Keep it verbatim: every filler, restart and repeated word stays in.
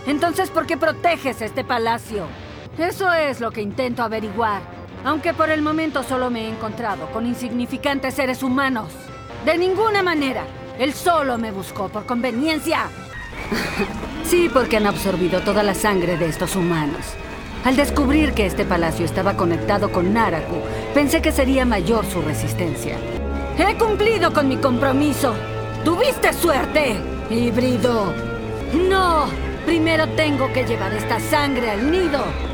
Entonces, ¿por qué proteges este palacio? Eso es lo que intento averiguar. Aunque por el momento solo me he encontrado con insignificantes seres humanos. De ninguna manera. Él solo me buscó por conveniencia. Sí, porque han absorbido toda la sangre de estos humanos. Al descubrir que este palacio estaba conectado con Naraku, pensé que sería mayor su resistencia. ¡He cumplido con mi compromiso! ¡Tuviste suerte, híbrido! ¡No! Primero tengo que llevar esta sangre al nido.